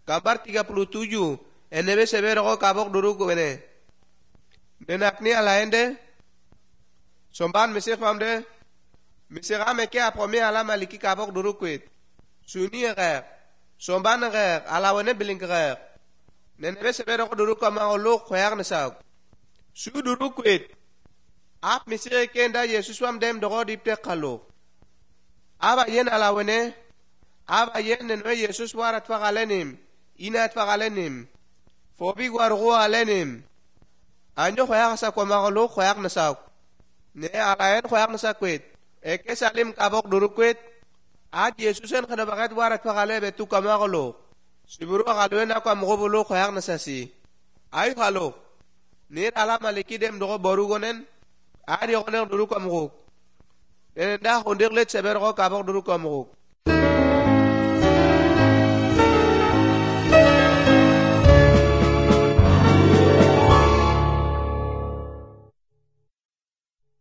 Gambar 37. Enebe sebero kabok duruk wene. Nenakni alaende. Somban mesir famde. Mesira meke aprome ala maliki kabok duruk wet. Suni erer. Somban erer. Ala wene bilink erer. Nenebe sebero duruk kama oluk khoyar nesak. Su duruk wet. Ap mesir kenda Yesus wam dem dogo dipte kalo. Aba yen ala wene. Aba yen nenwe Yesus warat fagalenim. Inat fagalenim. Fobi wargo alenim. Anyo khoyak sa kwa magalo khoyak nasak. Ne alayen khoyak nasak wet. Eke salim kabok duruk wet. At Yesusen kana bagat warat fagale betu kamagalo. Siburu akalwen ako amgobulo khoyak nasasi. Ay khalo. Ne ala maliki dem dogo borugonen. Ari yokonen duruk amgok. Ne da hondir let seber ko kabok duruk amgok.